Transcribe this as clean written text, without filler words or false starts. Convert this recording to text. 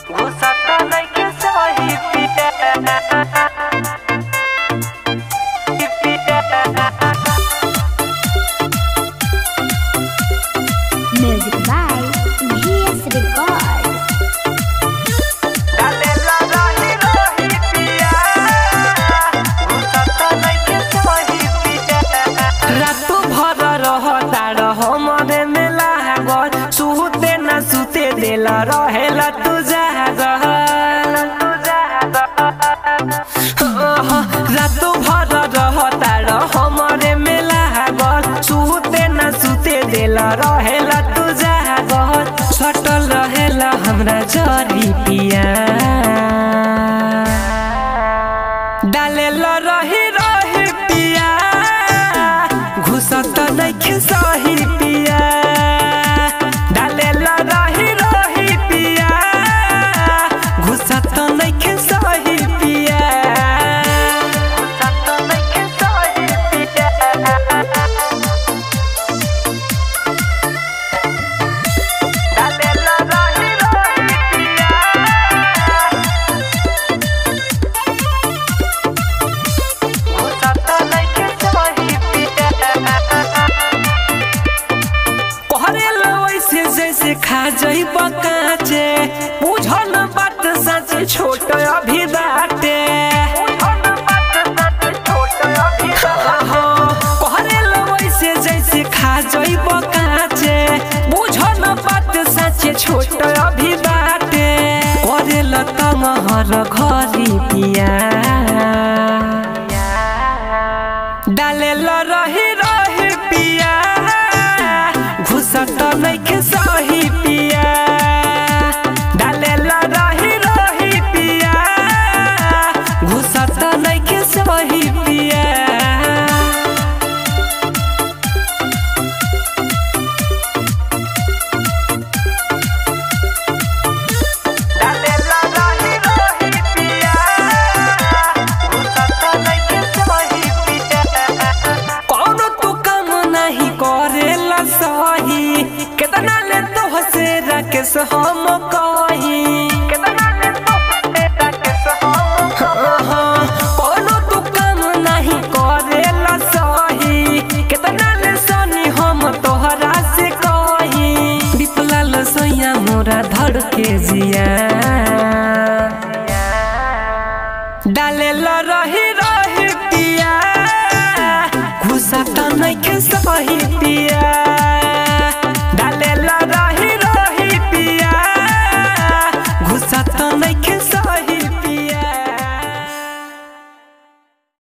घुसता नइखे सही पिया Music by GS Records. डालेला रही रही पिया घुसता नइखे सही पिया रातों भर रहता हमरे में लागल सुते न सुते देला रहेला तू जागल रातों भर रहता हमरे में लागल सुते न सुते देला रहेला तू जागल सटल रहेला हमरा जरी पिया डालेला रही रही पिया घुसता नइखे सही पिया डालेला रही रही पिया घुसता नइखे सही पिया घुसता नइखे सही पिया डालेला रही रही पिया घुसता नइखे सही पिया कहरेला वैसे जैसे खा जइब काचे बुझल बात सच छोट अभी बाटे कहरेला वैसे जैसे खा जइब काचे बुझल बात सच छोट अभी बाटे करेला तमहर घरी पिया डालेला रही रही पिया घुसता नइखे सही पिया डालेला रही रही पिया घुसता नइखे सही पिया डालेला रही रही पिया घुसता नइखे सही पिया कौनो तू काम नहीं करेला सही कितना ले तो हसे राकेश हम कही कितना ले तो हसे राकेश हम कही कौनो तू काम नहीं करेला सही कितना ले सनी हम तोहरा से कही विपलाल सैया मोरा धड़ के जिया डालेला रही रही पिया घुसता नइखे सही पिया।